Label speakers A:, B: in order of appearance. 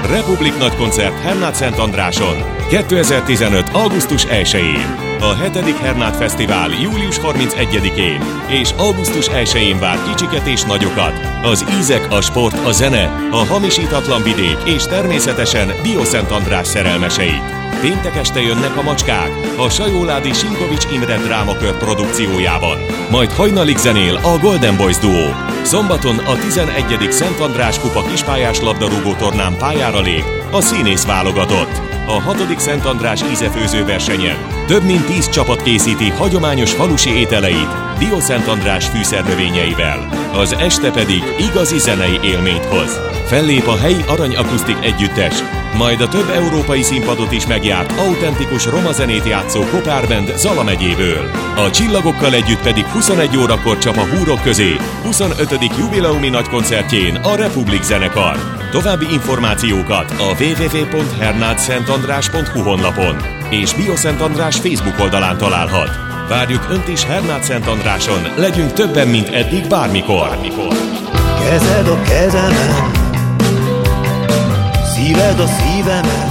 A: Republik Nagykoncert Hernád-Szentandráson 2015. augusztus 1-én. A 7. Hernát Fesztivál július 31-én és augusztus 1-én vár kicsiket és nagyokat. Az ízek, a sport, a zene, a hamisítatlan vidék és természetesen Diószent András szerelmeseit. Péntek este jönnek a macskák, a Sajóládi Sinkovics Imre drámakör produkciójában. Majd hajnalig zenél a Golden Boys duó. Szombaton a 11. Szent András kupa kispályás labdarúgó tornán pályára lép a színész válogatott. A 6. Szent András ízefőző versenyen több mint 10 csapat készíti hagyományos falusi ételeit Diószent András fűszernövényeivel. Az este pedig igazi zenei élményt hoz. Fellép a helyi aranyakusztik együttes, majd a több európai színpadot is megjárt autentikus roma zenét játszó Kopár Band Zala megyéből. A csillagokkal együtt pedig 21 órakor csap a húrok közé 25. jubileumi nagykoncertjén a Republik zenekar. További információkat a www.hernadszentandrás.hu honlapon és Diószent András Facebook oldalán találhat. Várjuk Önt is Hernád-Szentandráson, legyünk többen, mint eddig bármikor.
B: Kezed a kezemen, szíved a szívemen,